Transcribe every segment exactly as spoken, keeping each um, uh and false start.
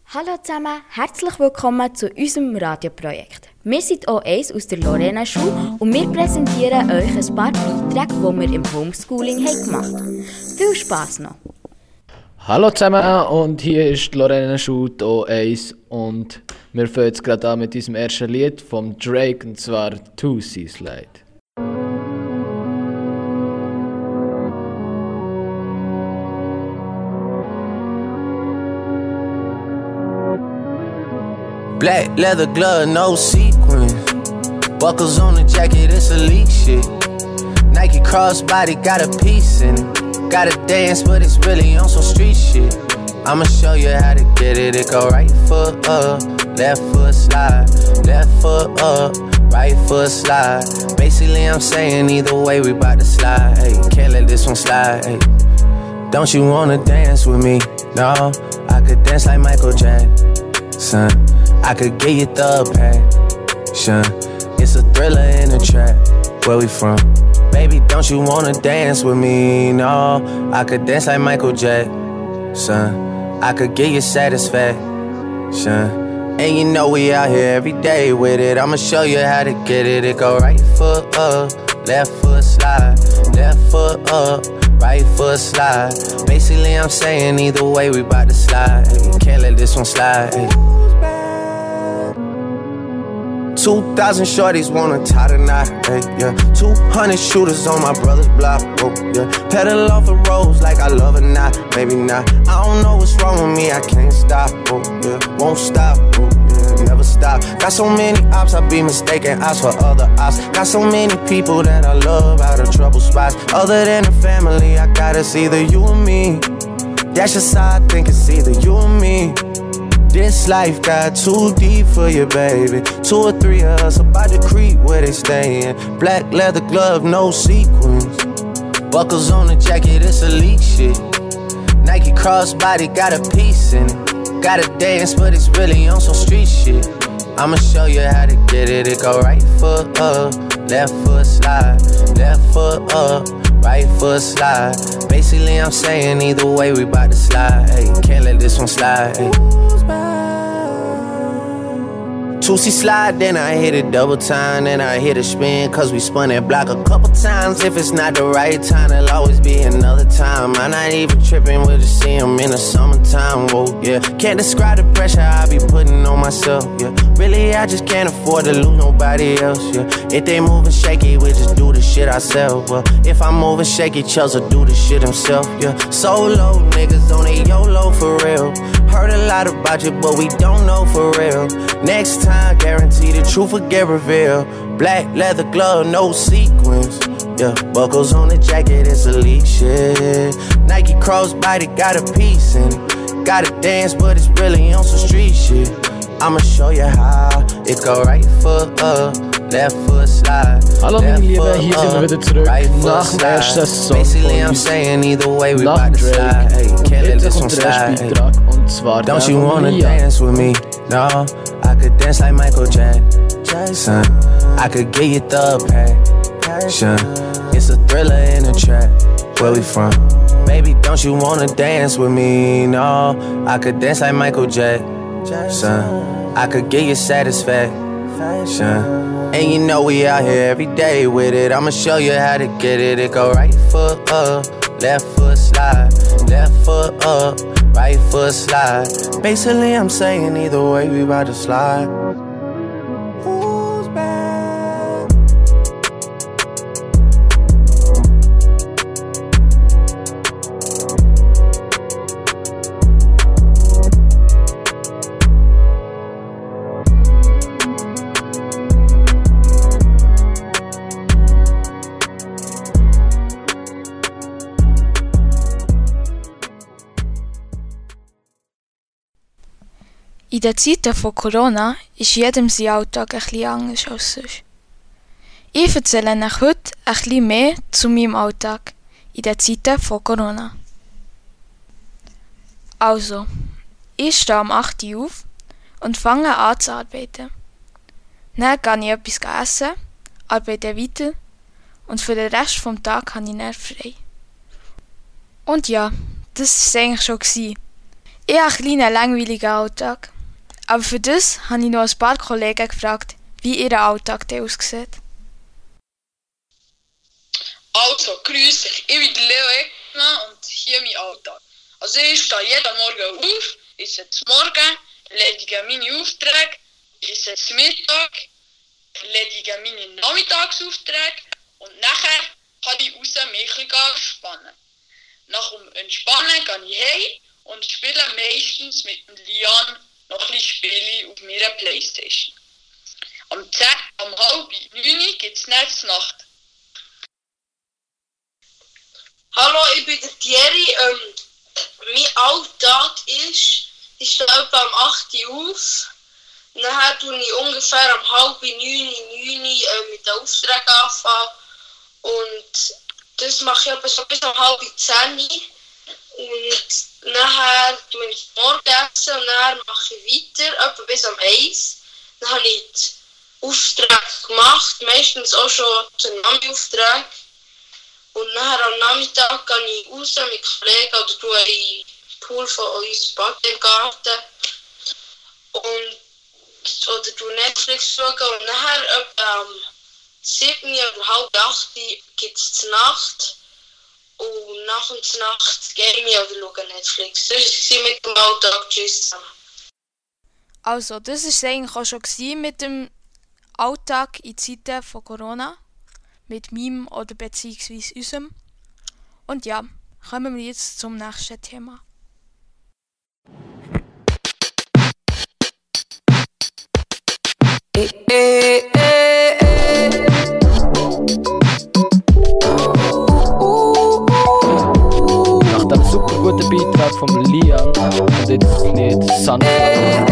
Hallo zusammen, herzlich willkommen zu unserem Radioprojekt. Wir sind O eins aus der Lorena-Schule und wir präsentieren euch ein paar Beiträge, die wir im Homeschooling haben gemacht haben. Viel Spass noch! Hallo zusammen und hier ist die Lorena-Schule O eins und wir fangen jetzt gerade an mit diesem ersten Lied vom Drake und zwar Toosie Slide. Black leather glove, no sequins. Buckles on the jacket, it's elite shit. Nike crossbody got a piece in it. Gotta dance, but it's really on some street shit. I'ma show you how to get it. It go right foot up, left foot slide. Left foot up, right foot slide. Basically, I'm saying either way, we bout to slide. Hey, can't let this one slide. Hey. Don't you wanna dance with me? No, I could dance like Michael Jackson. I could get you the passion. It's a thriller in a trap. Where we from? Baby, don't you wanna dance with me? No, I could dance like Michael Jackson. I could get you satisfaction. And you know we out here every day with it. I'ma show you how to get it. It go right foot up, left foot slide. Left foot up, right foot slide. Basically, I'm saying either way, we bout to slide. Hey, can't let this one slide. Hey. Two thousand shorties wanna tie the knot, hey, yeah. Two hundred shooters on my brother's block, oh, yeah. Pedal off the roads like I love it, not, maybe not. I don't know what's wrong with me, I can't stop, oh, yeah. Won't stop, oh, yeah, never stop. Got so many ops, I be mistaken ops for other ops. Got so many people that I love out of trouble spots. Other than the family, I got it's either you or me. That's just how I think it's either you or me. This life got too deep for you, baby. Two or three of us about to creep where they stayin'. Black leather glove, no sequins. Buckles on the jacket, it's elite shit. Nike crossbody got a piece in it. Gotta dance, but it's really on some street shit. I'ma show you how to get it. It go right foot up, left foot slide. Left foot up, right foot slide. Basically, I'm saying either way, we bout to slide. Hey, can't let this one slide. Hey. Toosie slide, then I hit it double time. Then I hit a spin, cause we spun that block a couple times. If it's not the right time, there'll always be another time. I'm not even tripping, we'll just see him in the summertime, whoa, yeah. Can't describe the pressure I be putting on myself, yeah. Really, I just can't afford to lose nobody else, yeah. If they moving shaky, we just do the shit ourselves, well. If I'm moving shaky, Chelsea do the shit himself, yeah. Solo niggas on a YOLO for real. Heard a lot about you, but we don't know for real. Next time, guarantee the truth will get revealed. Black leather glove, no sequins. Yeah, buckles on the jacket, it's elite shit. Nike crossbody got a piece in it. Gotta dance, but it's really on some street shit. I'ma show you how. It go right foot up, left foot slide. Hallo meine Lieben, hier sind wir wieder zurück nach dem ersten Song Basically, I'm saying either way, we bout to slide. Hey, can't let this one slide. Und zwar Don't you wanna dance with me? No, I could dance like Michael Jackson. I could get you the passion. It's a thriller in a trap. Where we from? Baby, don't you wanna dance with me? No, I could dance like Michael Jackson. I could get you satisfaction. And you know we out here every day with it. I'ma show you how to get it. It go right foot up, left foot slide. Left foot up, right foot slide. Basically, I'm saying either way, we bout to slide. Who's back? In den Zeiten von Corona ist jedem sein Alltag ein bisschen anders als sonst. Ich erzähle euch heute ein bisschen mehr zu meinem Alltag in den Zeiten von Corona. Also, ich stehe um acht Uhr auf und fange an zu arbeiten. Dann gehe ich etwas essen, arbeite weiter und für den Rest des Tages habe ich dann frei. Und ja, das war es eigentlich schon. Ich habe einen kleinen langweiligen Alltag. Aber für das habe ich noch ein paar Kollegen gefragt, wie ihr Alltag aussieht. Also, grüß dich, ich bin Leo Eckmann und hier mein Alltag. Also ich stehe jeden Morgen auf, ich setze Morgen, erledige meine Aufträge, ich setze Mittag, erledige meine Nachmittagsaufträge und nachher kann ich raus mich ein bisschen entspannen. Nach dem Entspannen gehe ich heim und spiele meistens mit dem Lian noch ein bisschen Spiele auf meiner Playstation. Am zehn, um halb neun gibt es Netznacht. Hallo, ich bin der Thierry. Ähm, mein Alltag ist, ich stehe etwa um acht Uhr auf. Nachher tue ich ungefähr um halb neun, neun äh, mit den Aufträgen anfangen. Und das mache ich etwa so bis um halb zehn. Und nachher tue ich morgen essen und dann mache ich weiter, etwa bis um eins. Dann habe ich die Aufträge gemacht, meistens auch schon den Nami-Auftrag. Und nachher am Nachmittag gehe ich raus mit Kollegen oder tue ich den Pool von uns baden im Garten. Und, oder tue Netflix schauen. Und nachher etwa um sieben oder halb acht gibt es die Nacht. Und nach und zur Nacht game ich oder schaue Netflix. Das war mit dem Alltag. Tschüss zusammen. Also, das war es eigentlich auch schon mit dem Alltag in Zeiten von Corona. Mit meinem oder beziehungsweise unserem. Und ja, kommen wir jetzt zum nächsten Thema. Eh, eh, eh, eh. Nach dem super guten Beitrag von Lian und jetzt das Lied Sunflower.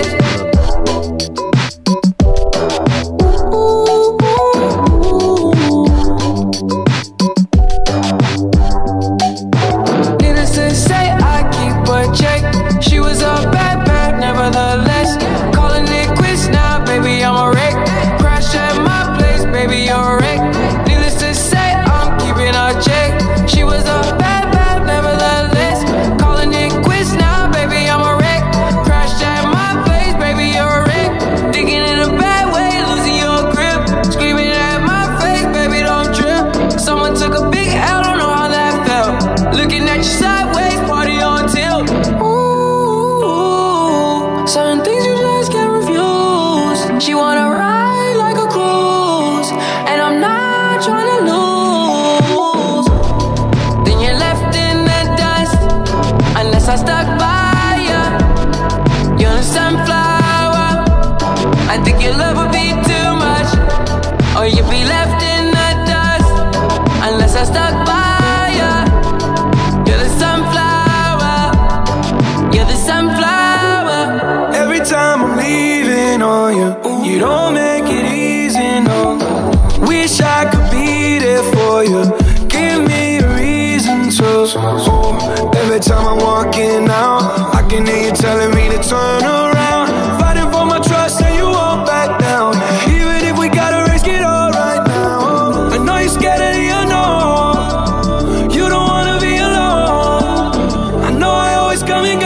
Every time I'm walking out, I can hear you telling me to turn around. Fighting for my trust and you won't back down. Even if we gotta risk it all right now. I know you're scared of the unknown. You don't wanna be alone. I know I always come and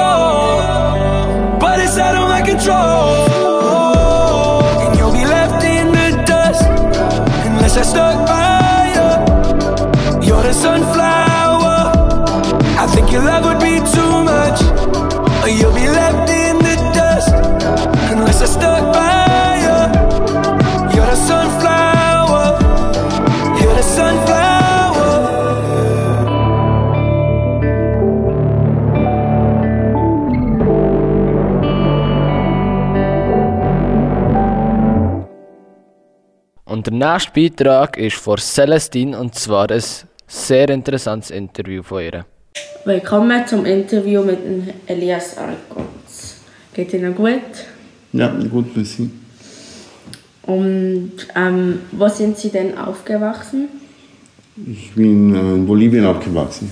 go, but it's out of my control. And you'll be left in the dust unless I stuck by you. You're the sunflower. I think your love would be too much, or you'll be left in the dust unless I stuck by you. You're the sunflower. You're the sunflower. Und der nächste Beitrag ist von Celestine und zwar ein sehr interessantes Interview von ihr. Willkommen zum Interview mit Elias Argotz. Geht Ihnen gut? Ja, gut, merci. Und ähm, wo sind Sie denn aufgewachsen? Ich bin in Bolivien aufgewachsen.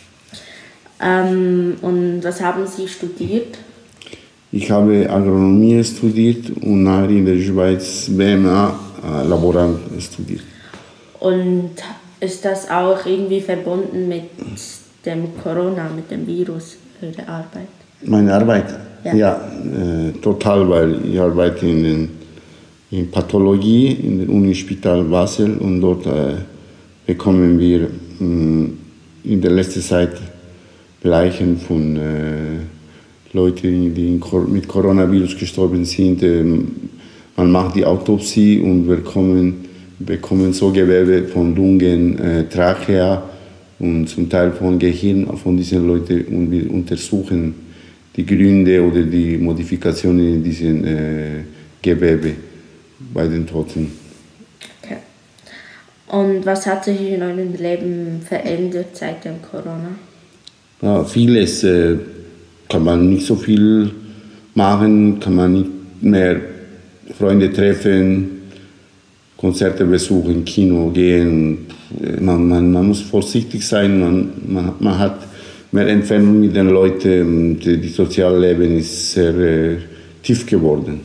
Ähm, und was haben Sie studiert? Ich habe Agronomie studiert und nachher in der Schweiz B M A äh, Laborant studiert. Und ist das auch irgendwie verbunden mit dem Corona, mit dem Virus, Ihre Arbeit? Meine Arbeit? Ja, ja äh, total, weil ich arbeite in, den, in Pathologie in der Unispital Basel und dort äh, bekommen wir mh, in der letzten Zeit Leichen von äh, Leuten, die mit Coronavirus gestorben sind. Äh, man macht die Autopsie und wir bekommen, bekommen so Gewebe von Lungen, äh, Trachea und zum Teil von Gehirn von diesen Leuten und wir untersuchen die Gründe oder die Modifikationen in diesen äh, Gewebe bei den Toten. Okay. Und was hat sich in eurem Leben verändert seit dem Corona? Ja, vieles äh, kann man nicht so viel machen, kann man nicht mehr Freunde treffen, Konzerte besuchen, Kino gehen. Man, man, man muss vorsichtig sein, man, man, man hat mehr Entfernung mit den Leuten und das soziale Leben ist sehr äh, tief geworden.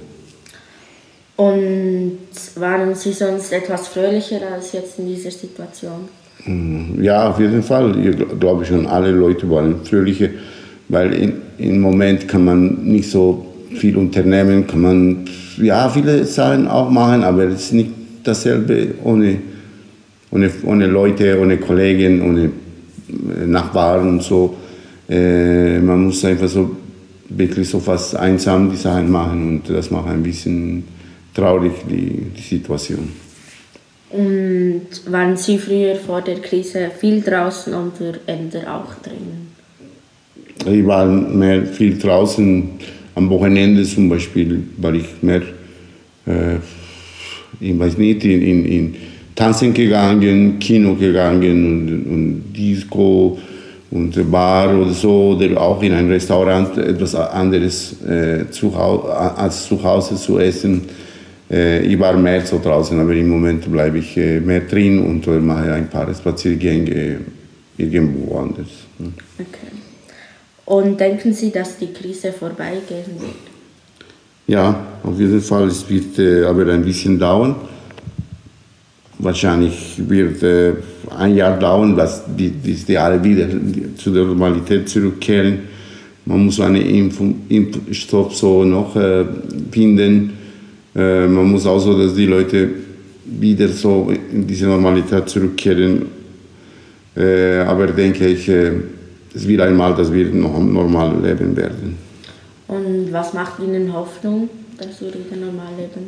Und waren Sie sonst etwas fröhlicher als jetzt in dieser Situation? Ja, auf jeden Fall. Ich glaube schon, alle Leute waren fröhlicher, weil in, im Moment kann man nicht so viel unternehmen, kann man ja viele Sachen auch machen, aber es ist nicht dasselbe ohne, ohne, ohne Leute, ohne Kollegen, ohne Nachbarn und so. Äh, man muss einfach so wirklich so fast einsam die Sachen machen und das macht ein bisschen traurig, die, die Situation. Und waren Sie früher vor der Krise viel draußen oder eher auch drinnen? Ich war mehr viel draußen, am Wochenende zum Beispiel war ich mehr, äh, ich weiß nicht, in, in, in Tanzen gegangen, Kino gegangen und, und Disco und Bar oder so, oder auch in ein Restaurant etwas anderes äh, zu, als zu Hause zu essen. Ich war mehr so draußen, aber im Moment bleibe ich mehr drin und mache ein paar Spaziergänge irgendwo anders. Okay. Und denken Sie, dass die Krise vorbeigehen wird? Ja, auf jeden Fall. Es wird äh, aber ein bisschen dauern. Wahrscheinlich wird äh, ein Jahr dauern, dass die, die, die alle wieder zu der Normalität zurückkehren. Man muss einen Impf- Impfstoff so noch äh, finden. Äh, man muss auch so, dass die Leute wieder so in diese Normalität zurückkehren. Äh, aber denke ich, äh, es wird einmal, dass wir noch normal leben werden. Und was macht Ihnen Hoffnung, dass wir wieder normal leben?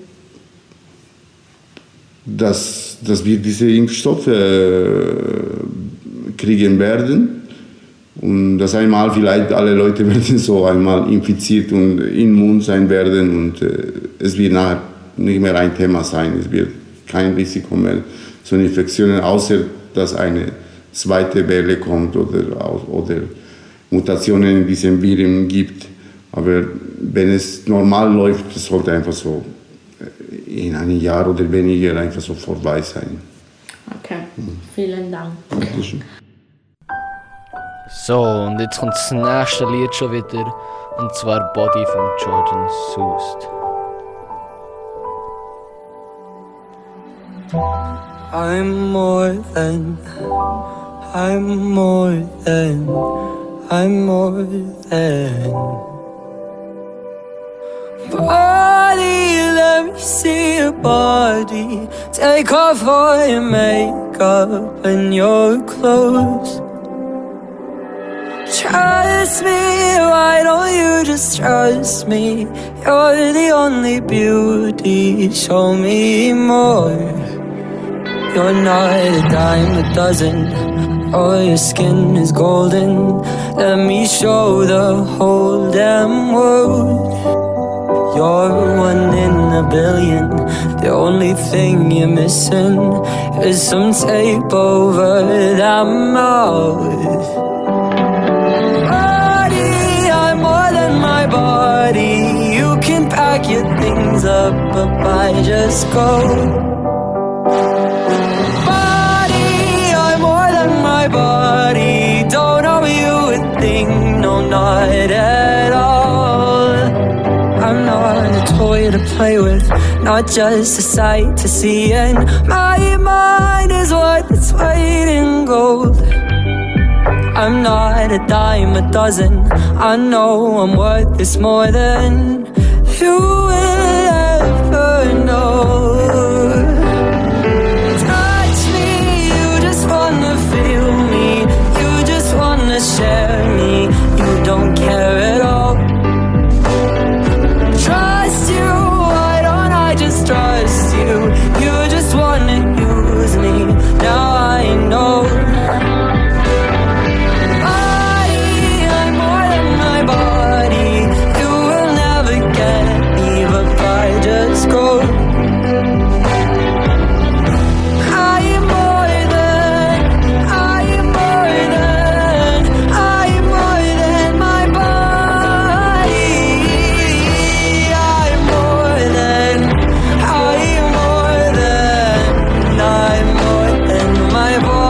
Dass, dass wir diese Impfstoffe äh, kriegen werden. Und dass einmal vielleicht alle Leute werden so einmal infiziert und immun sein werden und äh, es wird nachher nicht mehr ein Thema sein. Es wird kein Risiko mehr zu Infektionen, außer dass eine zweite Welle kommt oder, oder Mutationen in diesem Viren gibt. Aber wenn es normal läuft, es sollte einfach so in einem Jahr oder weniger einfach so vorbei sein. Okay, vielen Dank. Dankeschön. So, und jetzt kommt das nächste Lied schon wieder, und zwar Body von Jordan Sust. I'm more than, I'm more than, I'm more than. Body, let me see your body. Take off all your makeup and your clothes. Trust me, why don't you just trust me? You're the only beauty, show me more. You're not a dime a dozen, all your skin is golden. Let me show the whole damn world. You're one in a billion, the only thing you're missing is some tape over that mouth. Body, you can pack your things up, but I just go. Body, I'm more than my body. Don't owe you a thing, no, not at all. I'm not a toy to play with, not just a sight to see, and my mind is what its weight in gold. I'm not a dime a dozen. I know I'm worth this more than you will ever know. Touch me, you just wanna feel me. You just wanna share me. You don't care at all. Trust you, why don't I just trust you? You just wanna use me. Now I know. Just go. I am more than, I am more than, I am more than my body. I am more than, I am more than, I am more than my body.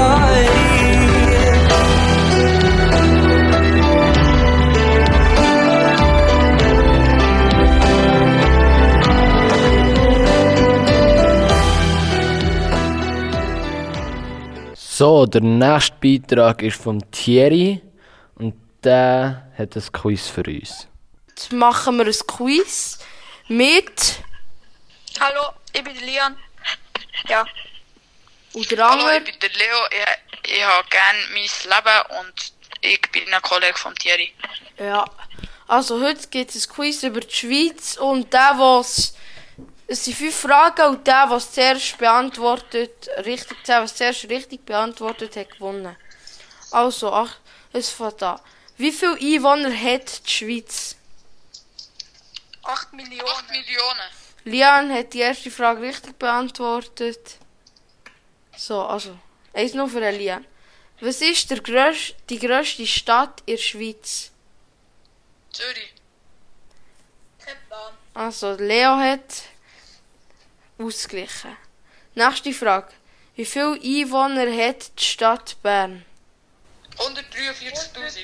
So, der nächste Beitrag ist von Thierry und der hat ein Quiz für uns. Jetzt machen wir ein Quiz mit... Hallo, ich bin der Lian. Ja. Und der andere? Hallo, ich bin der Leo. Ich, ich habe gerne mein Leben und ich bin ein Kollege von Thierry. Ja. Also heute gibt es ein Quiz über die Schweiz und der, was... Es sind fünf Fragen und der, der es zuerst beantwortet, richtig, der, was zuerst richtig beantwortet hat, gewonnen. Also, ach, es fängt an. Wie viele Einwohner hat die Schweiz? acht Millionen. acht Millionen. Lian hat die erste Frage richtig beantwortet. So, also, eins nur für Lian. Was ist der grösste, die grösste Stadt in der Schweiz? Zürich. Kein Plan. Also, Leo hat... ausgeglichen. Nächste Frage. Wie viele Einwohner hat die Stadt Bern? hundertdreiundvierzigtausend.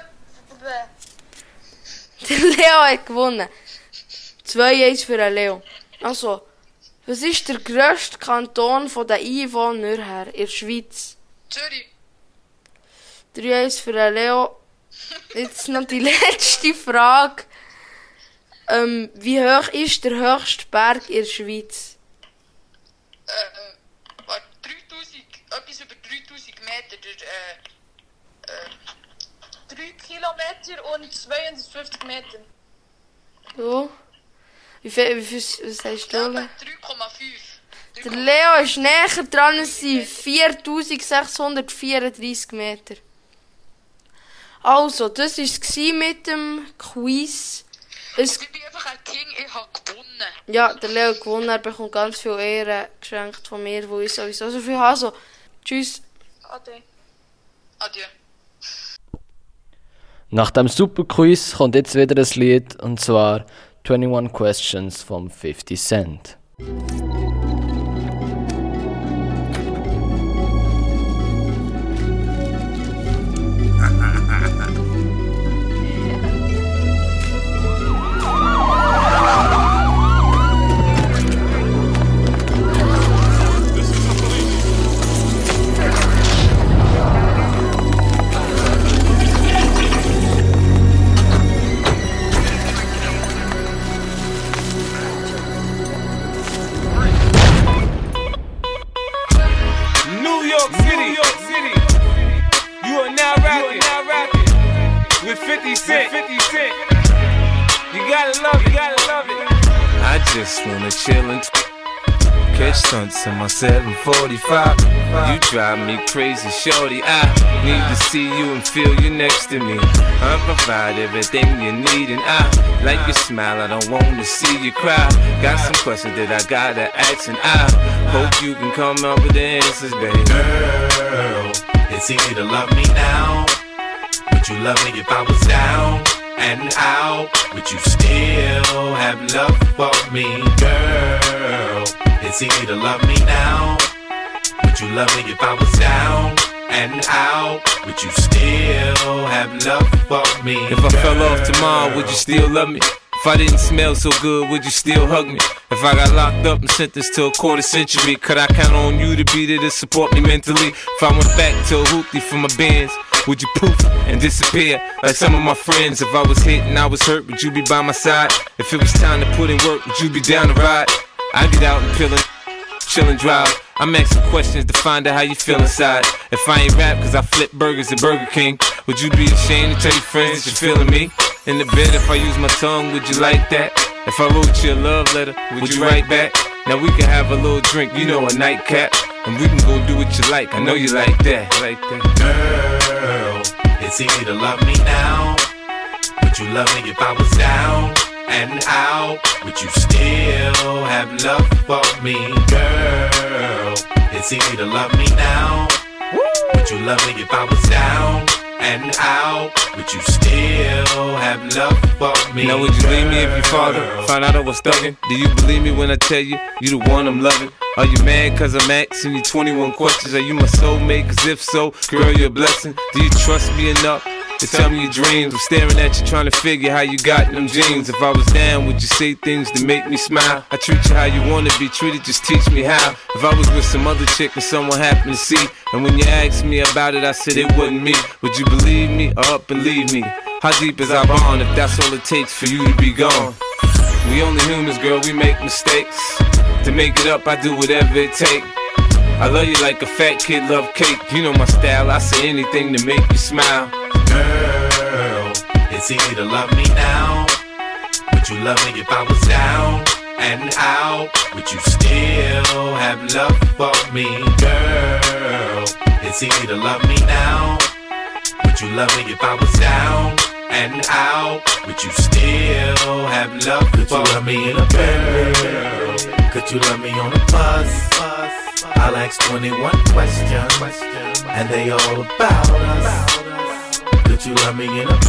Der Leo hat gewonnen. zwei eins für den Leo. Also, was ist der grösste Kanton von den Einwohnern her in der Schweiz? Zürich. drei eins für den Leo. Jetzt noch die letzte Frage. Ähm, wie hoch ist der höchste Berg in der Schweiz? Äh, warte, dreitausend, etwas über dreitausend Meter, der, äh, äh, drei Kilometer und zweihundertfünfzig Meter. So. Wie viel, wie viel, was sagst du? drei Komma fünf. Der Leo ist näher dran, es sind viertausendsechshundertvierunddreißig Meter. Also, das war es mit dem Quiz. Es ich bin einfach ein King, ich habe gewonnen. Ja, der Leo hat gewonnen, er bekommt ganz viel Ehre geschenkt von mir, wo ich sowieso so viel habe. Also, tschüss. Ade. Adieu. Nach dem super Quiz kommt jetzt wieder ein Lied, und zwar twenty-one Questions von fifty Cent. fifty Cent, fifty Cent. You gotta love it, you gotta love it. I just wanna chill and catch stunts in my seven forty-five. You drive me crazy, shorty. I need to see you and feel you next to me. I provide everything you need, and I like your smile. I don't wanna see you cry. Got some questions that I gotta ask, and I hope you can come up with the answers, baby. Girl, it's easy to love me now. Would you love me if I was down and out? Would you still have love for me, girl? It's easy to love me now. Would you love me if I was down and out? Would you still have love for me, If I girl? fell off tomorrow, would you still love me? If I didn't smell so good, would you still hug me? If I got locked up and sentenced to a quarter century, could I count on you to be there to support me mentally? If I went back to a hoopty for my bands, Would you poof and disappear like some of my friends? If I was hit and I was hurt, would you be by my side? If it was time to put in work, would you be down to ride? I'd get out and pillin', chillin' drive. I'm asking questions to find out how you feel inside. If I ain't rap cause I flip burgers at Burger King, would you be ashamed to tell your friends that you're feeling me? In the bed if I use my tongue, would you like that? If I wrote you a love letter, would you write back? Now we can have a little drink, you know, a nightcap, and we can go do what you like, I know you like that, like that. Girl, it's easy to love me now. Would you love me if I was down and out? Would you still have love for me? Girl, it's easy to love me now. Would you love me if I was down and out? Would you still have love for me? Now would you leave me if your father found out I was thuggin'? Do you believe me when I tell you, you the one I'm loving? Are you mad cause I'm asking you twenty-one questions? Are you my soulmate? Cause if so, girl, you're a blessing. Do you trust me enough to tell me your dreams? I'm staring at you trying to figure how you got them jeans. If I was down, would you say things to make me smile? I treat you how you wanna be treated, just teach me how. If I was with some other chick and someone happened to see, and when you asked me about it, I said it wasn't me, would you believe me or up and leave me? How deep is our bond if that's all it takes for you to be gone? We only humans, girl, we make mistakes. To make it up, I do whatever it takes. I love you like a fat kid love cake. You know my style, I say anything to make you smile. Girl, it's easy to love me now. Would you love me if I was down and out? Would you still have love for me? Girl, it's easy to love me now. Would you love me if I was down and out? Would you still have love for me? Could you love me in a bed? Could you love me on a bus? I'll ask twenty-one questions, and they all about us. Could you love me in a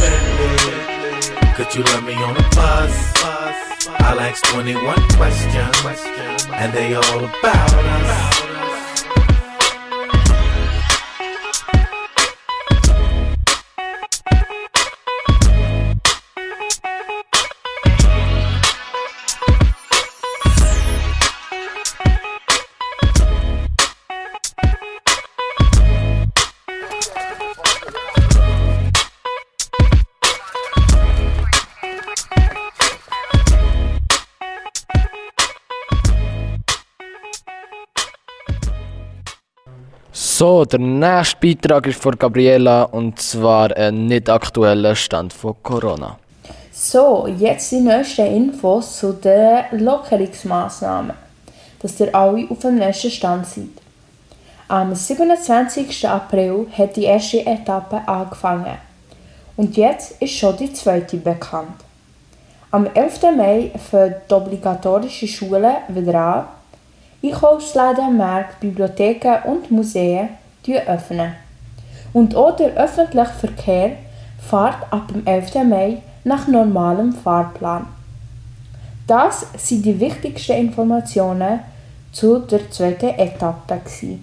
bed? Could you love me on a bus? I'll ask twenty-one questions, and they all about us. So, der nächste Beitrag ist von Gabriela und zwar ein nicht aktueller Stand von Corona. So, jetzt die neuesten Infos zu den Lockerungsmaßnahmen, dass ihr alle auf dem neuesten Stand seid. Am siebenundzwanzigsten April hat die erste Etappe angefangen und jetzt ist schon die zweite bekannt. Am elften Mai fangen die obligatorischen Schulen wieder an. Einkaufsläden, Märkte, Bibliotheken und Museen öffnen. Und auch der öffentliche Verkehr fährt ab dem elften Mai nach normalem Fahrplan. Das sind die wichtigsten Informationen zu der zweiten Etappe.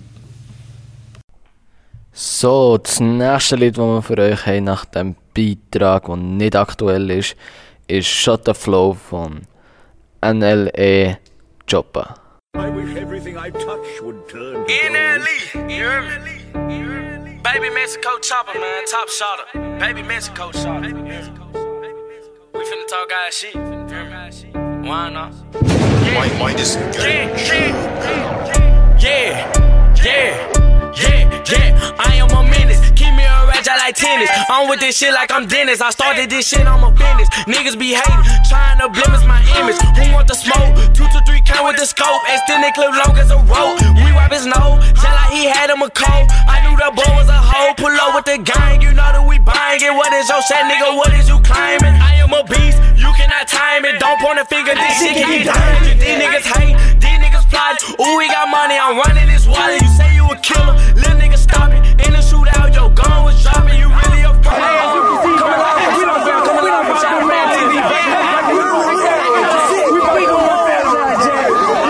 So, das nächste Lied, das wir für euch haben nach dem Beitrag, der nicht aktuell ist, ist Shut the Flow von N L E Choppa. I wish everything I touch would turn to N L E, you hear me? Baby Mexico Chopper, man, top shotter. Baby Mexico shotter. We finna talk our shit, you hear me? Why not? Why, why this guy? Yeah, yeah, yeah. Yeah, yeah, I am a menace. Keep me a ratchet like tennis. I'm with this shit like I'm Dennis. I started this shit, I'm a business. Niggas be hating, trying to blemish my image. Who want the smoke? Two to three count with the scope. Extended clip long as a rope. We wipe his nose, sound like he had him a cold. I knew the boy was a hoe. Pull up with the gang, you know that we buying it. What is your set, nigga? What is you claiming? I am a beast, you cannot time it. Don't point a finger, this shit can be dying. These niggas hate, these niggas plot. Ooh, we got money, I'm running this wallet. You say you a killer, little nigga stop it. In the shootout, your gun was dropping. You really a fraud. As you can see, coming live, we don't care, coming live from Shot Man T V. We gon' run fast like Jack.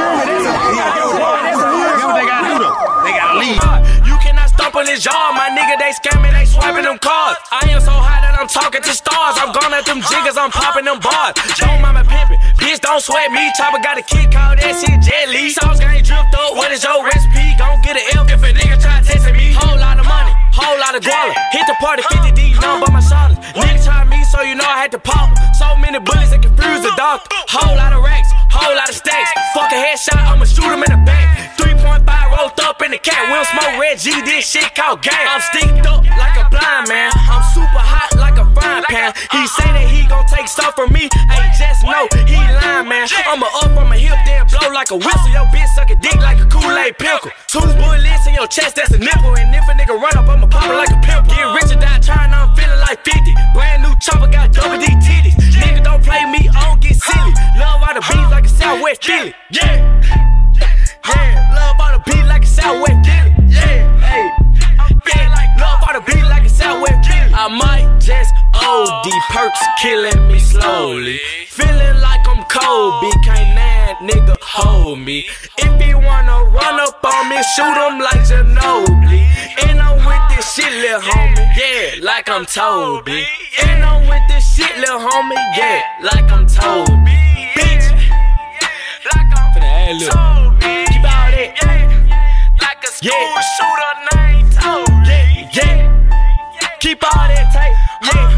They gotta leave. You cannot stop on this yard, my nigga. They scamming, they swiping them cards. I am so high that I'm talking to stars. I'm gone at them jiggers, I'm popping them bars. Don't mind me pimping, bitch, don't sweat me. Chopper got a kick, call that shit Jet Li. Sauce gang dripped up, what is your recipe? Gon' get an F if a nigga try testing me. Whole lot of money, whole lot of guala. Hit the party, fifty D, none but my shoulders. Niggas try me, so you know I had to pop. So many bullets that confuse the doctor. Whole lot of racks, whole lot of stacks. Fuck a headshot, I'ma shoot him in the back. three point five rolled up in the cat. We don't smoke red G, this shit called gang. I'm sticked up like a blind man. I'm super hot like a frying pan. He say that he gon' take stuff from me. Hey, just know he lying, man. I'ma up from a hip, then blow like a whistle. Your bitch suck a dick like a Kool-Aid pickle. Two bullets in your chest, that's a nipple. And if a nigga run up, I'ma pop it like a pimple. Get rich or die trying, I'm feeling like fifty. Brand new chopper, got double D titties. Nigga don't play me, I don't get silly. Love all the beats like a Southwest Philly. Yeah. Yeah, love all the beat like a Southwest Philly. Yeah, hey. Yeah, love all the beat like a Southwest Philly. I might just O D, perks killing me slowly. Feeling like I'm Kobe, can't that nigga hold me. If he wanna run up on me, shoot him like Ginobili. And I'm with this shit, lil' homie, yeah, like I'm Toby. And I'm with this shit, lil' homie, yeah, like I'm Toby. Bitch, like I'm Toby. Keep all that, yeah, like a school yeah. shooter named Toby. Yeah, yeah, keep all that tight, yeah.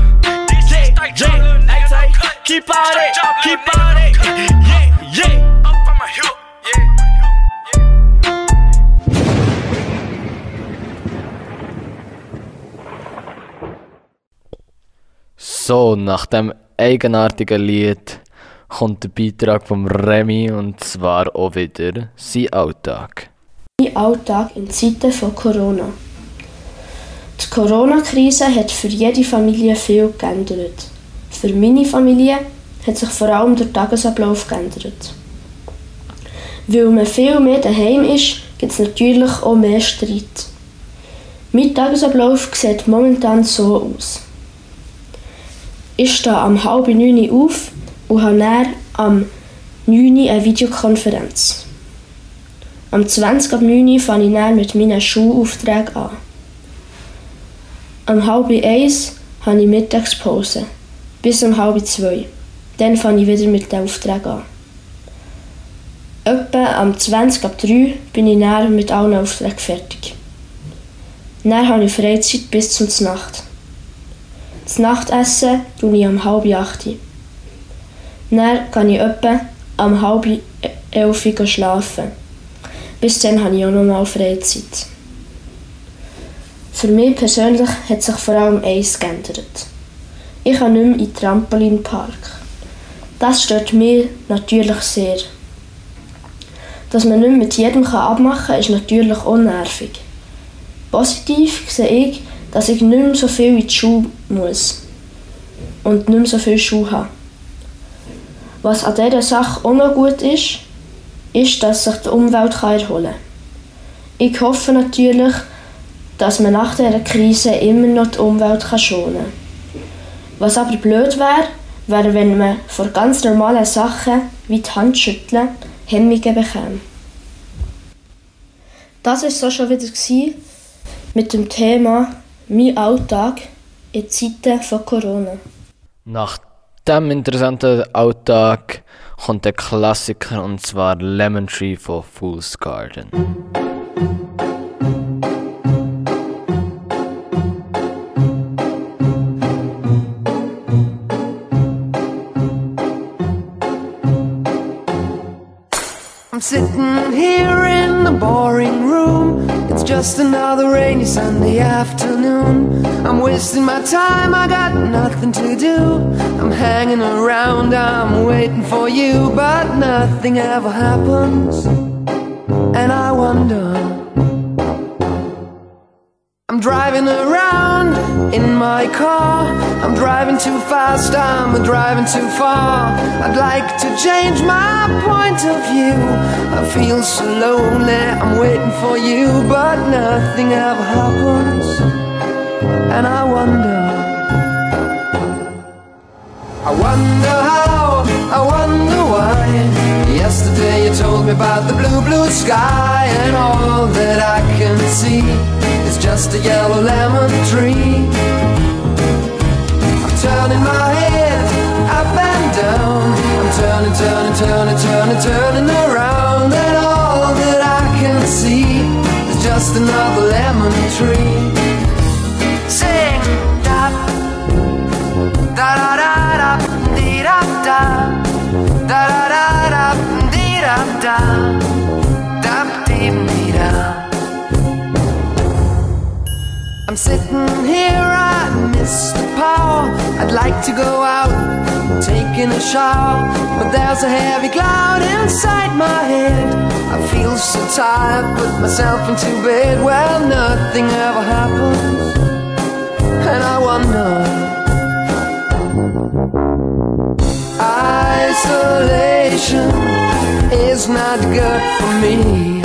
Keep all that, keep all that, yeah, yeah. Up from my hip, yeah. So, nach dem eigenartigen Lied kommt der Beitrag von Remy und zwar auch wieder sein Alltag. Mein Alltag in Zeiten von Corona. Die Corona-Krise hat für jede Familie viel geändert. Für meine Familie hat sich vor allem der Tagesablauf geändert. Weil man viel mehr daheim ist, gibt es natürlich auch mehr Streit. Mein Tagesablauf sieht momentan so aus. Ich stehe am halb neun auf und habe dann am neun eine Videokonferenz. Am zwanzig ab neun fange ich dann mit meinen Schulaufträgen an. Am halb eins habe ich Mittagspause. Bis um halb zwei. Dann fange ich wieder mit den Aufträgen an. Etwa am zwanzig ab drei bin ich dann mit allen Aufträgen fertig. Dann habe ich Freizeit bis zur Nacht. Das Nachtessen tue ich am halb acht. Dann gehe ich etwa am halb elf schlafen. Bis dann habe ich auch noch mal Freizeit. Für mich persönlich hat sich vor allem eins geändert. Ich kann nicht mehr in den Trampolinpark. Das stört mich natürlich sehr. Dass man nicht mit jedem abmachen kann, ist natürlich auch nervig. Positiv sehe ich, dass ich nicht mehr so viel in die Schule muss und nicht mehr so viel Schuhe habe. Was an dieser Sache auch noch gut ist, ist, dass sich die Umwelt erholen kann. Ich hoffe natürlich, dass man nach dieser Krise immer noch die Umwelt schonen kann. Was aber blöd wäre, wäre, wenn man vor ganz normalen Sachen wie die Hand schütteln Hemmungen bekäme. Das war es so schon wieder mit dem Thema «Mein Alltag in Zeiten von Corona». Nach diesem interessanten Alltag kommt der Klassiker und zwar «Lemon Tree» von Fool's Garden. I'm sitting here in the boring room. It's just another rainy Sunday afternoon. I'm wasting my time, I got nothing to do. I'm hanging around, I'm waiting for you, but nothing ever happens. And I wonder, I'm driving around in my car. I'm driving too fast, I'm driving too far. I'd like to change my point of view. I feel so lonely, I'm waiting for you, but nothing ever happens. And I wonder, I wonder how, I wonder why. Yesterday you told me about the blue, blue sky, and all that I can see is just a yellow lemon tree. I'm turning my head up and down. I'm turning, turning, turning, turning, turning around, and all that I can see is just another lemon tree. like to go out, taking a shower, but there's a heavy cloud inside my head. I feel so tired, put myself into bed where nothing ever happens, and I wonder. Isolation is not good for me.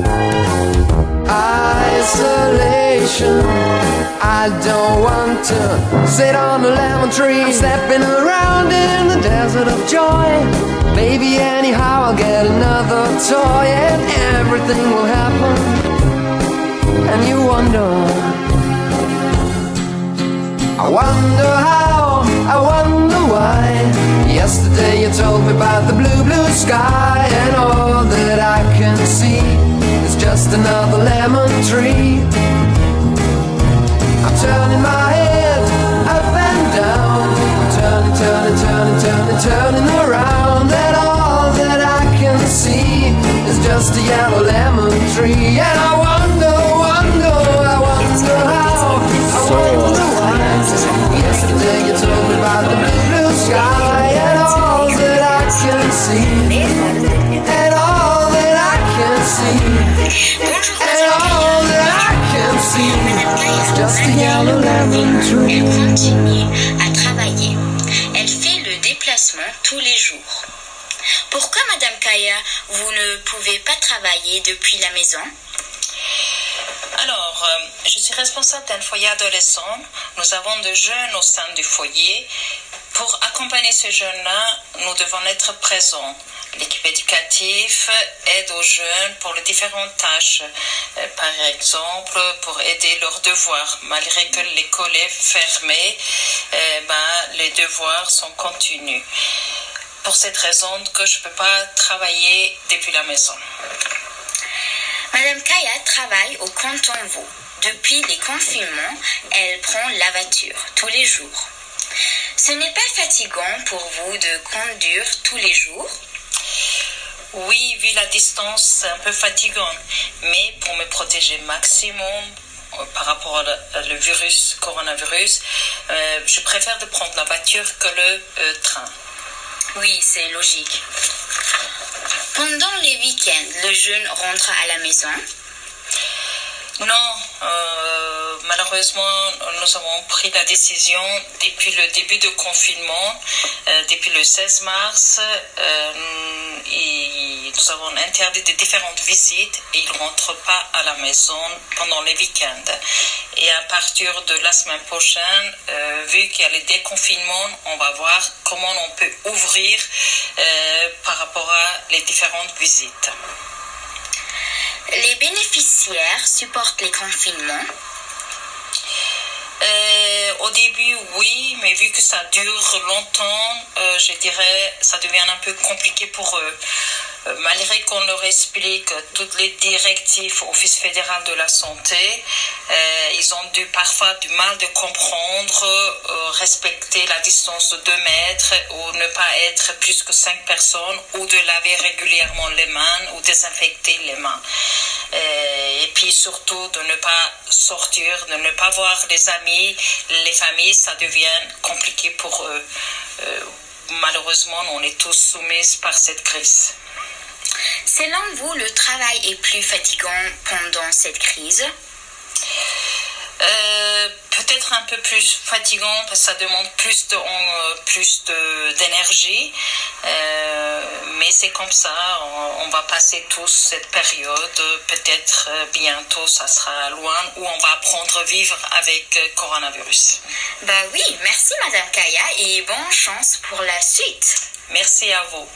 Isolation, I don't want to sit on a lemon tree. I'm stepping around in the desert of joy. Maybe anyhow I'll get another toy and everything will happen. And you wonder, I wonder how, I wonder why. Yesterday you told me about the blue, blue sky, and all that I can see is just another lemon tree. I'm turning my head up and down, turning, turning, turning, turning, turning around, and all that I can see is just a yellow lemon tree. And I wonder, wonder, I wonder how, I wonder why. Yesterday you told me about the blue, blue sky, and all that I can see, and all that I can see, and all that I can see is just a yellow lemon tree. Elle continue à travailler. Elle fait le déplacement tous les jours. Pourquoi, Madame Kaya, vous ne pouvez pas travailler depuis la maison? Alors, euh, je suis responsable d'un foyer adolescent. Nous avons des jeunes au sein du foyer. Pour accompagner ces jeunes-là, nous devons être présents. L'équipe éducative aide aux jeunes pour les différentes tâches. Euh, par exemple, pour aider leurs devoirs. Malgré que l'école est fermée, euh, ben, les devoirs sont continus. Pour cette raison que je ne peux pas travailler depuis la maison. Madame Kaya travaille au canton Vaud. Depuis les confinements, elle prend la voiture tous les jours. Ce n'est pas fatigant pour vous de conduire tous les jours? Oui, vu la distance, c'est un peu fatigant. Mais pour me protéger maximum euh, par rapport au virus, coronavirus, euh, je préfère de prendre la voiture que le euh, train. Oui, c'est logique. Pendant les week-ends, le jeune rentre à la maison? Non, euh, malheureusement, nous avons pris la décision depuis le début du confinement, euh, depuis le seize mars, euh, et nous avons interdit de différentes visites et ils ne rentrent pas à la maison pendant les week-ends. Et à partir de la semaine prochaine, euh, vu qu'il y a le déconfinement, on va voir comment on peut ouvrir euh, par rapport à les différentes visites. Les bénéficiaires supportent les confinements? Euh, au début, oui, mais vu que ça dure longtemps, euh, je dirais ça devient un peu compliqué pour eux. Euh, malgré qu'on leur explique toutes les directives au Office fédéral de la santé, euh, ils ont dû parfois du mal de comprendre, euh, respecter la distance de deux mètres ou ne pas être plus que cinq personnes ou de laver régulièrement les mains ou désinfecter les mains. Euh, et puis surtout de ne pas sortir, de ne pas voir les amis, les familles, ça devient compliqué pour eux. Euh, malheureusement, on est tous soumis par cette crise. Selon vous, le travail est plus fatigant pendant cette crise? Euh, peut-être un peu plus fatigant parce que ça demande plus de, on, plus de, d'énergie, euh, mais c'est comme ça, on, on va passer tous cette période, peut-être bientôt ça sera loin ou on va apprendre à vivre avec le coronavirus. Bah oui, merci Madame Kaya et bonne chance pour la suite. Merci à vous.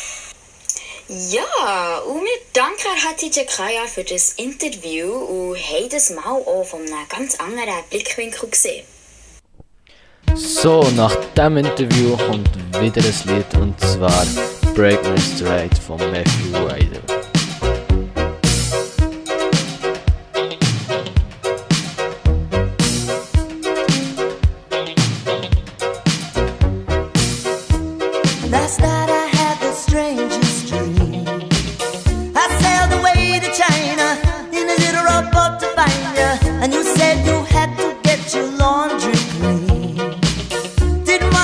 Ja, und wir danken Hatice Kaya für das Interview und haben das mal auch von einem ganz anderen Blickwinkel gesehen. So, nach diesem Interview kommt wieder ein Lied und zwar Break My Stride von Matthew Ryder. Last night I had the strangest dream. I sailed away to China in a little rowboat to find you, and you said you had to get your laundry clean. Didn't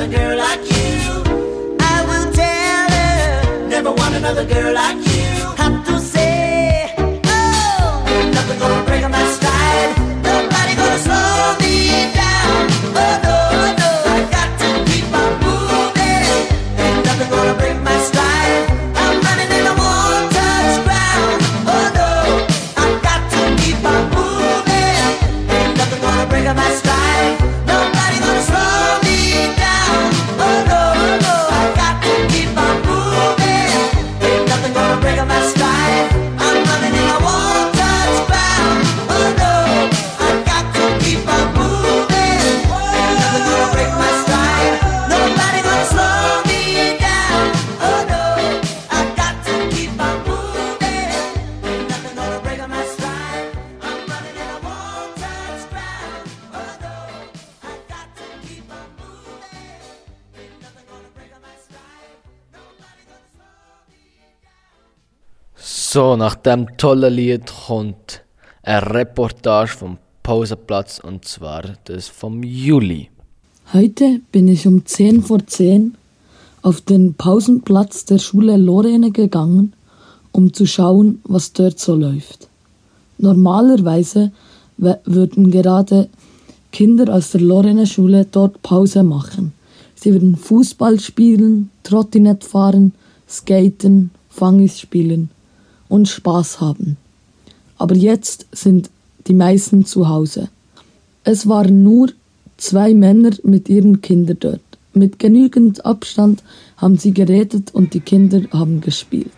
another girl like you. I will tell her, never want another girl like you. Have to say, oh, nothing gonna break my stride. Nobody gonna slow me down. Oh no, no, I got to keep on moving. Ain't nothing gonna break my stride. I'm running and I won't touch ground. Oh no, I got to keep on moving. Ain't nothing gonna break my stride. Nobody gonna slow me down. Oh no, no, I got to keep on moving. Ain't nothing gonna break my stride. I'm running and I won't touch ground. Oh no, I got to keep on moving. Ain't nothing gonna break my stride. Nobody gonna slow me down. Oh no, I got to keep on moving. Ain't nothing gonna break my stride. I'm running and I won't touch ground. Oh no, I got to keep on moving. Ain't nothing gonna break my stride. Nobody gonna slow me down. So, nach dem tollen Lied kommt eine Reportage vom Pausenplatz und zwar das vom Juli. Heute bin ich um zehn vor zehn auf den Pausenplatz der Schule Lorene gegangen, um zu schauen, was dort so läuft. Normalerweise w- würden gerade Kinder aus der Lorene-Schule dort Pause machen. Sie würden Fußball spielen, Trottinett fahren, skaten, Fangis spielen und Spaß haben. Aber jetzt sind die meisten zu Hause. Es waren nur zwei Männer mit ihren Kindern dort. Mit genügend Abstand haben sie geredet und die Kinder haben gespielt.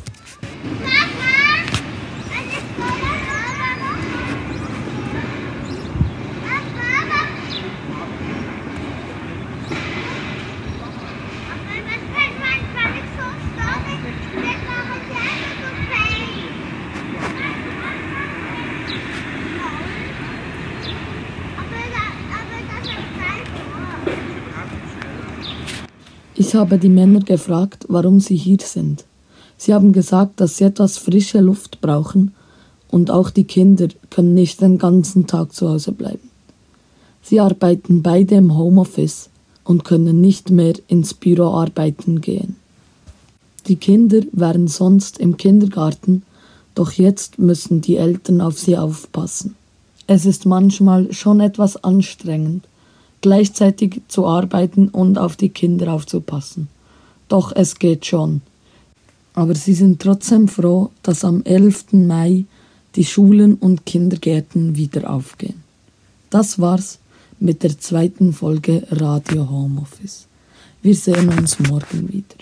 Ich habe die Männer gefragt, warum sie hier sind. Sie haben gesagt, dass sie etwas frische Luft brauchen und auch die Kinder können nicht den ganzen Tag zu Hause bleiben. Sie arbeiten beide im Homeoffice und können nicht mehr ins Büro arbeiten gehen. Die Kinder wären sonst im Kindergarten, doch jetzt müssen die Eltern auf sie aufpassen. Es ist manchmal schon etwas anstrengend, gleichzeitig zu arbeiten und auf die Kinder aufzupassen. Doch es geht schon. Aber sie sind trotzdem froh, dass am elften Mai die Schulen und Kindergärten wieder aufgehen. Das war's mit der zweiten Folge Radio Homeoffice. Wir sehen uns morgen wieder.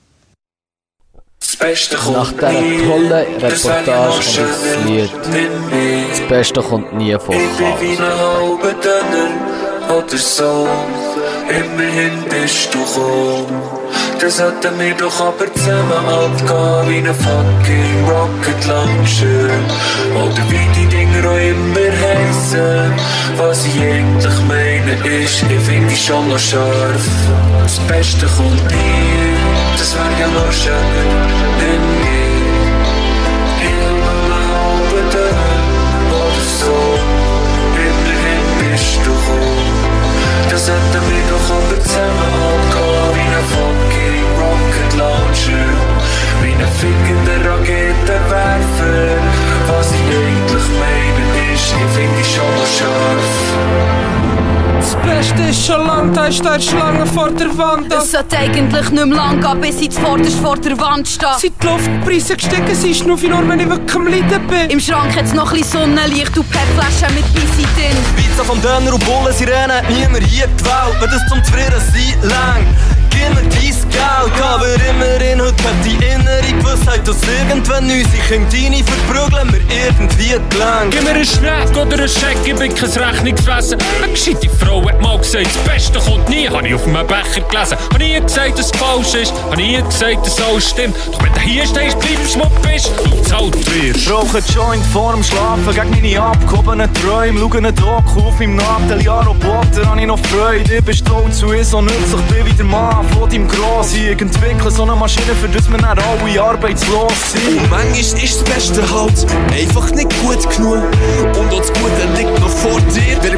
Nach dieser tollen Reportage kommt das Lied «Das Beste kommt nie von Chaos». Oder so, immerhin bist du gekommen. Das hätten wir doch aber zusammen abgehen wie ein fucking Rocket Launcher. Oder wie die Dinger auch immer heissen. Was ich eigentlich meine ist, ich finde dich schon noch scharf. Das Beste kommt nie, das wär ja noch schöner, denn nie. Ich will eine halbe Tag oder so, immerhin bist du gekommen. Das hätten wir doch aber zusammen abgehen wie ein fucking Rocket Launcher. Wie ein fickender Raketenwerfer. Was ich eigentlich meine ist, ich find dich schon noch scharf. Das Beste ist schon lang, da ist der Schlange vor der Wand. Es sollte eigentlich nicht mehr lang gehen, bis ich zuvorderst vor der Wand stehe. Seit die Luftpreise gestiegen sind, schnuffe ich nur, wenn ich wirklich am Leiden bin. Im Schrank hat's noch ein bisschen Sonnenlicht und per Flasche mit Bissi drin. Pizza vom Döner und Bullen, Sirene hat niemand hier gewählt. Wenn das zum Zufriedensein lang, gib mir dein Geld. Aber immerhin, heute hat die innere Gewissheit, dass irgendwann unsere Kinder deine verprügeln wir irgendwie gelangt. Gib mir einen Schneck oder einen Scheck, ich bin kein Rechnungswesen. Eine gescheite Frau hat mal gesagt, das Beste kommt nie. Habe ich auf einem Becher gelesen. Habe nie gesagt, dass es falsch ist. Habe nie gesagt, dass alles stimmt. Doch wenn du hier stehst, bleibst du, wo du bist, du zahlt wirst. Ich rauche einen Joint vorm Schlafen gegen meine abgehobenen Träume. Schaue einen Doku auf meinem Nachteljahr-Roboter, habe ich noch Freude. Ich bin stolz und ich so nützlich bin wie der Mann von deinem Gross. Ich entwickle so eine Maschine, für das wir dann alle arbeitslos sind. Und manchmal ist das Beste halt einfach nicht gut genug. Und auch das Gute liegt noch vor dir. Wer im Gute verdient,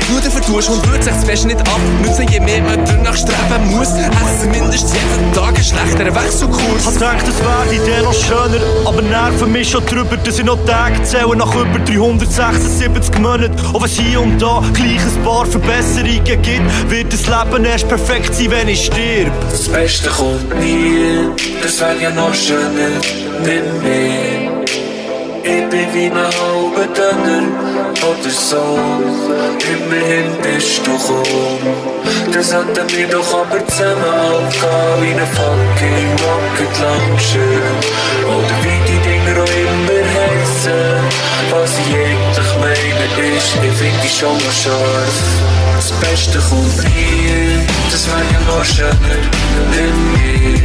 tust und würzt sich das Beste nicht abnützen, je mehr man danach streben muss. Essen mindestens jeden Tag einen schlechteren Wechselkurs. Ich denke, das wäre die Idee noch schöner, aber nerven mich schon drüber, dass ich noch Tage zähle nach über dreihundertsechsundsiebzig Monaten. Auch wenn es hier und da gleich ein paar Verbesserungen gibt, wird das Leben erst perfekt sein, wenn ich stirb. Das Beste kommt nie, das wär ja noch schöner, nimm mich. Ich bin wie ein halber Döner oder so. Immerhin bist du gekommen. Das hätten wir doch aber zusammen abgehen wie ein fucking Rocket Launcher. Oder wie die Dinger auch immer heissen. Was ich eigentlich meine ist, ich find die schon noch scharf. Das Beste kommt nie, das wär ja noch schöner, nimm mich.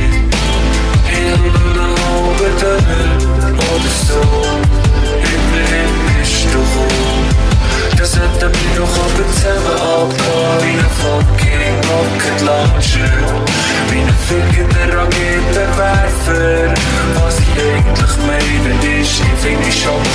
Ich hab nur einen halben Döner oder so. Immerhin bist du gekommen. Das hätten wir doch aber zusammen abgehen wie ein fucking Rocket Launcher. Wie ein fickender Raketenwerfer. Was ich eigentlich meine ist, ich find dich schon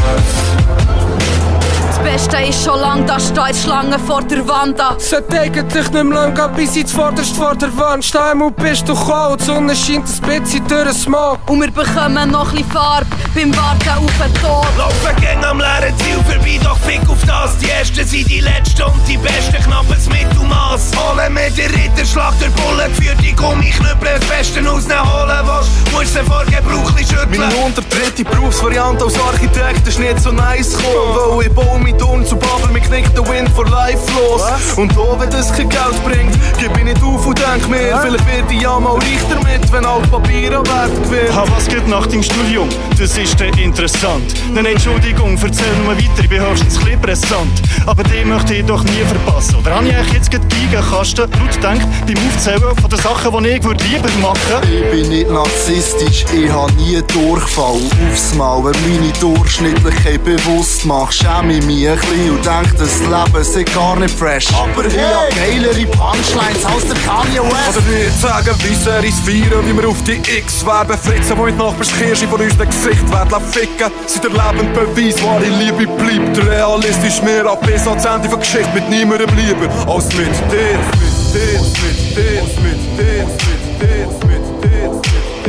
scharf. Das Beste ist schon lang, da steht Schlange vor der Wand an. Sollte eigentlich nicht mehr lang gehen, bis ich zuvorderst vor der Wand stehe. Und bist du kalt, die Sonne scheint ein bisschen durch den Smog. Und wir bekommen noch ein bisschen Farbe beim Warten auf den Tod. Laufen gegen am leeren Ziel vorbei, doch fick auf das. Die Ersten sind die Letzten und die Besten knappes Mittelmaß. Holen mit der Ritterschlag durch Bullen geführt, die Gummiknüppel das Beste rausholen willst. Musst sie vor Gebrauch schütteln. Meine hundertdritte Berufsvariante als Architekt ist nicht so nice gekommen, weil ich baue mich Turn zu Babel, mir knickt der Wind vor life los. Was? Und auch wenn das kein Geld bringt, gib ich nicht auf und denk mir, ja? Vielleicht wird ich ja mal reich damit, wenn all Papier an Wert gewinnt. Ha, was geht nach dem Studium? Das ist dann interessant. Nein, Entschuldigung, erzähl nur weiter, ich bin höchstens ein brisant. Aber den möchte ich doch nie verpassen. Oder habe ich eigentlich jetzt gerade Geigenkasten laut denkt beim Aufzählen von den Sachen, die ich würde lieber machen? Ich bin nicht narzisstisch, ich habe nie Durchfall aufs Mal. Wer meine Durchschnittlichkeit bewusst macht, schäme ich mich ein bisschen und denke, das Leben sei gar nicht fresh. Aber hey, ich habe geilere Punchlines als der Kanye West. Oder nicht sagen, wie sehr ich's feiern, wie wir auf die X-Werbe fritzen, die in die Nachbarskirche von uns das Gesicht werden ficken. Sie der lebende Beweis, wahre Liebe bleibt realistisch mehr ab bis ans Ende von Geschichte mit niemandem lieber als mit dir, mit dir, mit dir, mit dir, mit dir, mit dir.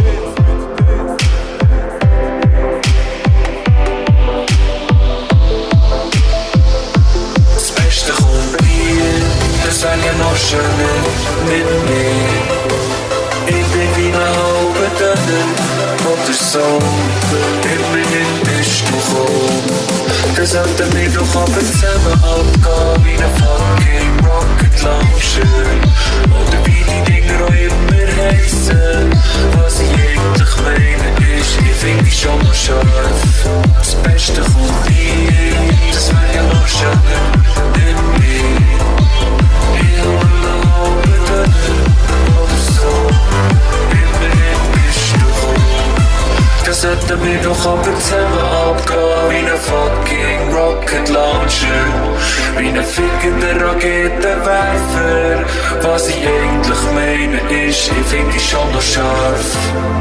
Das wär ja noch schöner mit mir. Ich bin wie ein halber Döner oder so. Immerhin bist du gekommen. Das hätten wir doch aber zusammen abgehen wie ein fucking Rocket Launcher. Oder wie die Dinger auch immer heissen. Was ich eigentlich meine ist, ich find dich schon noch scharf. Das Beste kommt nie, das wär ja noch schöner mit mir. Ich hab einen halben Döner oder so. Immerhin bist du gekommen. Das hätten wir doch aber zusammen abgehen wie ein fucking Rocket Launcher. Wie ein fickender Raketenwerfer. Was ich eigentlich meine ist, ich find dich schon noch scharf.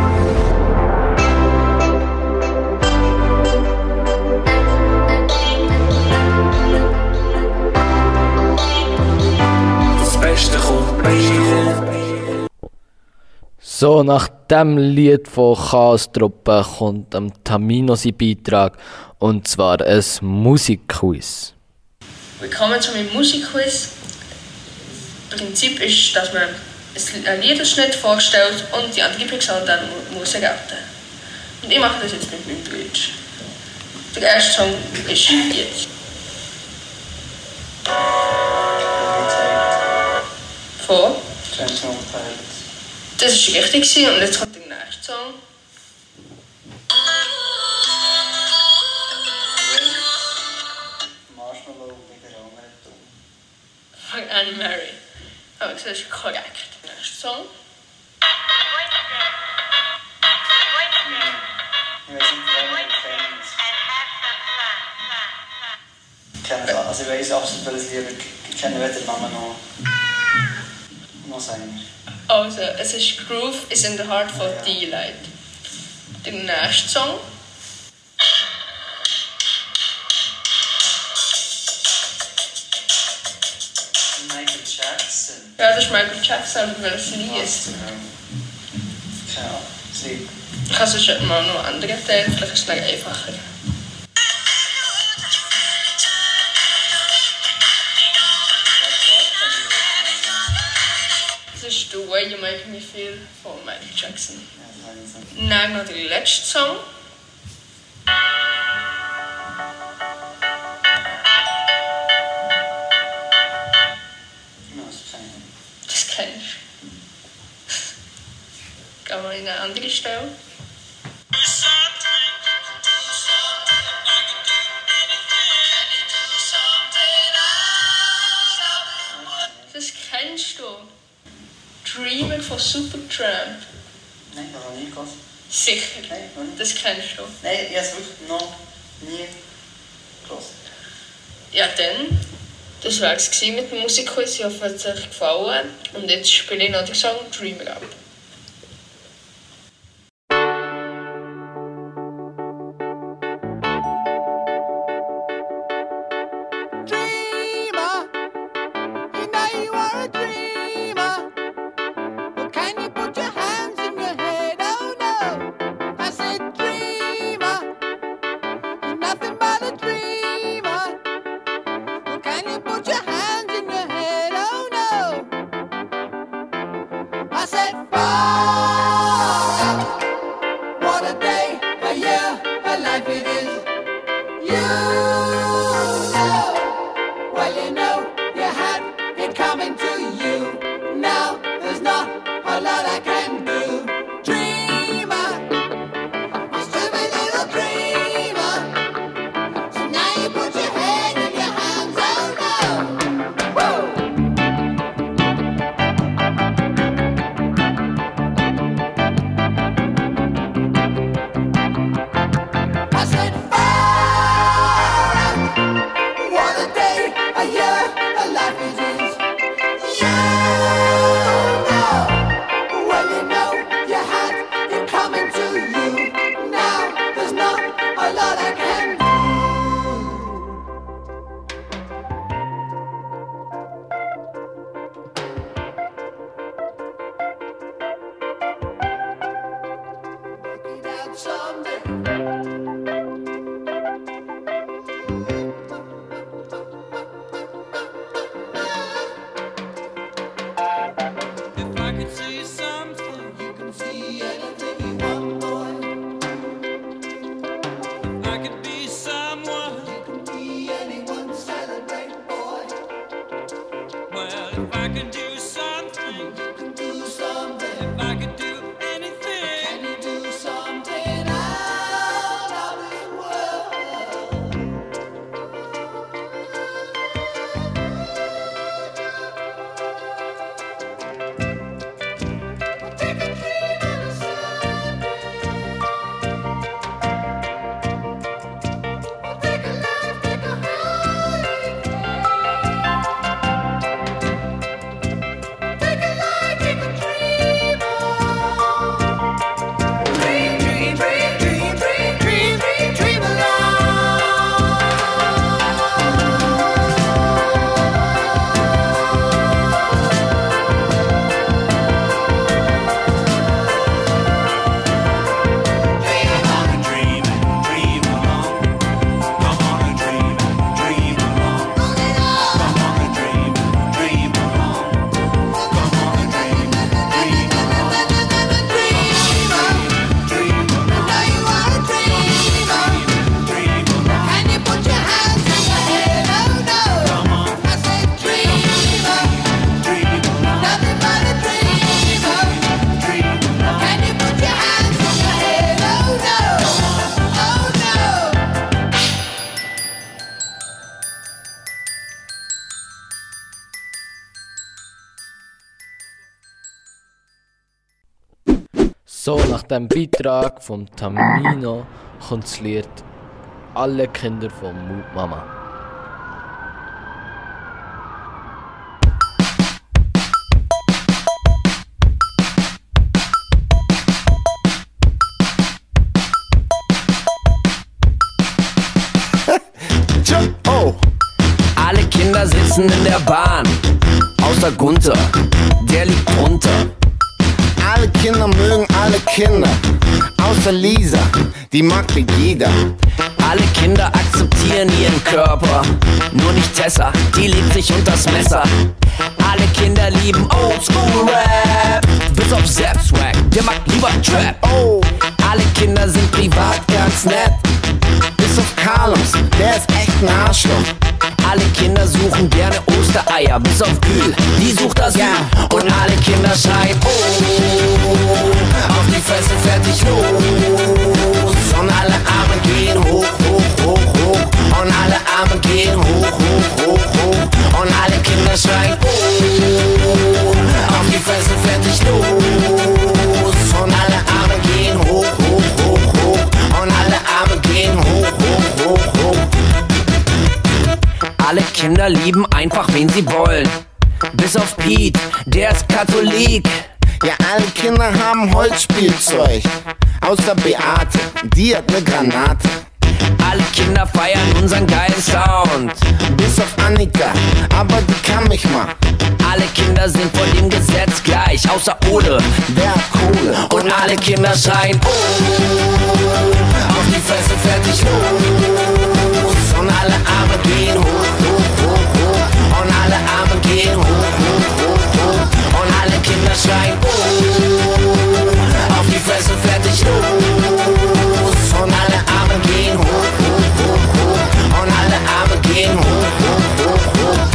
So, nach dem Lied von Chaos-Truppe kommt am Tamino sein Beitrag, und zwar ein Musikquiz. Willkommen zu meinem Musikquiz. Das Prinzip ist, dass man einen Liederschnitt vorstellt und die Angebungszahl dann muss erraten. Und ich mache das jetzt mit meinem Bruder. Der erste Song ist jetzt. Vor. Das war richtig und jetzt kommt der nächste Song. Von Anne Mary. Aber das ist korrekt. Nächster Song. Also ich weiss absolut, welches Lied, ich kenne weder den Namen noch, noch Sänger. Also, es ist Groove is in the Heart von ja. D-Light. Der nächste Song. Jackson? Ja, das ist Michael Jackson, aber weil es liest. Keine Ahnung, das Lied. Ich kann sonst mal noch andere Teile, vielleicht ist es dann einfacher. Das ist The Way You Make Me Feel von Michael Jackson. Dann noch der letzte Song. Das kennst du. Gehen wir in eine andere Stelle. Das kennst du. Dreamer von Supertramp. Nein, das habe ich nie gehört. Sicher. Nein, noch nicht. Das kennst du. Nein, ich habe es wirklich noch nie gehört. Ja, dann. Das war es mit dem Musikquiz. Ich hoffe, es hat euch gefallen. Und jetzt spiele ich noch den Song Dreamer ab. So, nach dem Beitrag von Tamino kommt das Lied «Alle Kinder von Mama». Oh. Alle Kinder sitzen in der Bahn, außer Gunther, der liegt drunter. Alle Kinder mögen alle Kinder, außer Lisa, die mag Pegida. Alle Kinder akzeptieren ihren Körper, nur nicht Tessa, die legt sich unters Messer. Alle Kinder lieben Oldschool-Rap, bis auf Sepp Swag, der mag lieber Trap. Oh, alle Kinder sind privat ganz nett, bis auf Carlos, der ist echt ein Arschloch. Alle Kinder suchen gerne Ostereier, bis auf Gül, die sucht Asyl. Ja. Und alle Kinder schreien, oh, auf die Fresse, fertig, los. Und alle Arme gehen hoch, hoch, hoch, hoch. Und alle Arme gehen hoch, hoch, hoch, hoch. Und alle Kinder schreien, oh, auf die Fresse, fertig, los. Und alle Arme gehen hoch, hoch, hoch, hoch. Und alle Arme gehen hoch, hoch, hoch, hoch. Alle Kinder lieben einfach, wen sie wollen. Bis auf Pete, der ist Katholik. Ja, alle Kinder haben Holzspielzeug, außer Beate, die hat ne Granate. Alle Kinder feiern unseren geilen Sound, bis auf Annika, aber die kann mich mal. Alle Kinder sind vor dem Gesetz gleich, außer Ole, der hat Kohle. Und alle Kinder schreien, oh, auf die Fresse, fertig, los. Und alle Arme gehen hoch, hoch, hoch, hoch. Und alle Arme gehen hoch, hoch, hoch, hoch. Und alle Kinder schreien, oh, auf die Fresse, fertig, los. Und alle Arme gehen hoch, hoch, hoch, hoch. Und alle Arme gehen hoch, hoch, hoch, hoch.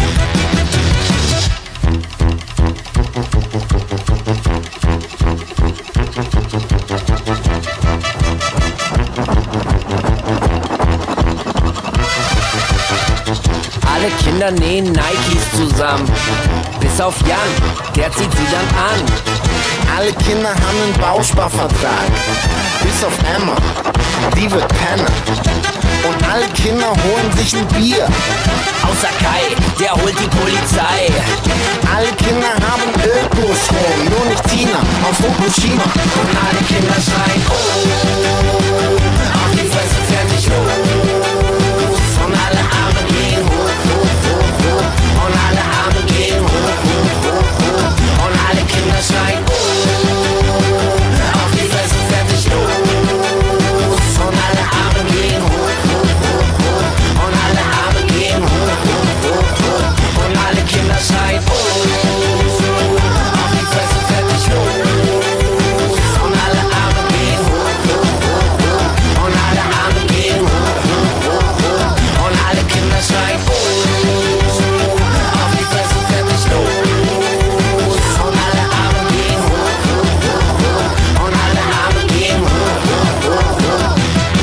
Alle Kinder nähen Nikes zusammen, bis auf Jan, der zieht sie dann an. Alle Kinder haben einen Bausparvertrag, bis auf Emma, die wird Penner. Und alle Kinder holen sich ein Bier, außer Kai, der holt die Polizei. Alle Kinder haben Ökostrom, nur nicht Tina aus Fukushima. Und alle Kinder schreien, oh, auf die Fresse, fertig, los. Und alle Arme gehen hoch, hoch, hoch, hoch. Und alle Arme gehen hoch, hoch, hoch, hoch. Und alle Kinder schreien, oh, auf die Fresse, fertig, los. Und alle Arme gehen hoch, hoch, hoch, hoch. Und alle Arme gehen hoch, hoch, hoch, hoch. Und alle Kinder schreien, oh, auf die Fresse, fertig, los. Und alle Arme gehen hoch, hoch, hoch, hoch. Und alle Arme gehen hoch, hoch, hoch, hoch. Und alle Kinder schreien, oh, auf die Fresse, fertig, los. Und alle Arme gehen hoch, hoch, hoch, hoch. Und alle Arme gehen hoch, hoch, hoch, hoch.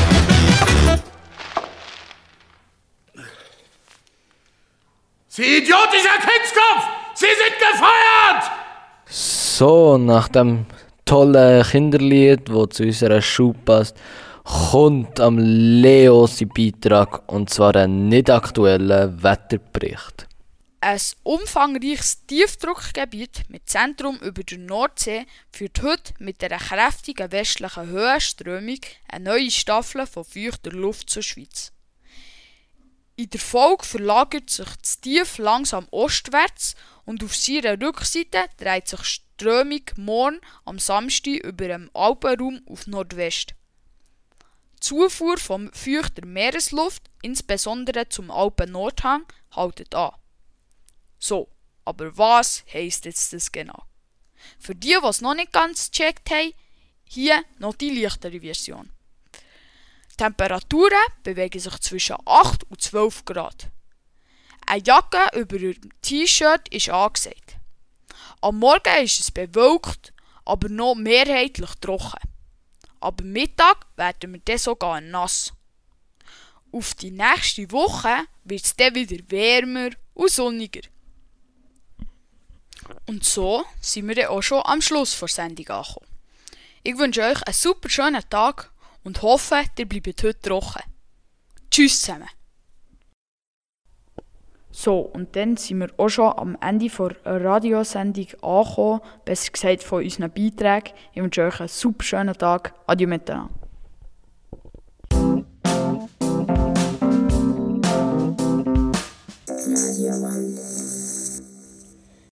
Sie idiotischer Kindskopf! Sie sind gefeuert! So, nach dem tollen Kinderlied, das zu unserer Schule passt, kommt am Leo sein Beitrag, und zwar ein nicht aktueller Wetterbericht. Ein umfangreiches Tiefdruckgebiet mit Zentrum über der Nordsee führt heute mit einer kräftigen westlichen Höhenströmung eine neue Staffel von feuchter Luft zur Schweiz. In der Folge verlagert sich das Tief langsam ostwärts und auf seiner Rückseite dreht sich die Strömung morgen am Samstag über dem Alpenraum auf Nordwest. Die Zufuhr von feuchter Meeresluft, insbesondere zum Alpen-Nordhang, haltet an. So, aber was heisst jetzt das genau? Für die, die es noch nicht ganz gecheckt haben, hier noch die leichtere Version. Die Temperaturen bewegen sich zwischen acht und zwölf Grad. Eine Jacke über dem T-Shirt ist angesagt. Am Morgen ist es bewölkt, aber noch mehrheitlich trocken. Aber am Mittag werden wir dann sogar nass. Auf die nächste Woche wird es dann wieder wärmer und sonniger. Und so sind wir dann auch schon am Schluss der Sendung angekommen. Ich wünsche euch einen super schönen Tag und hoffe, ihr bleibt heute trocken. Tschüss zusammen. So, und dann sind wir auch schon am Ende der Radiosendung angekommen, besser gesagt von unseren Beiträgen. Ich wünsche euch einen super schönen Tag. Adieu miteinander.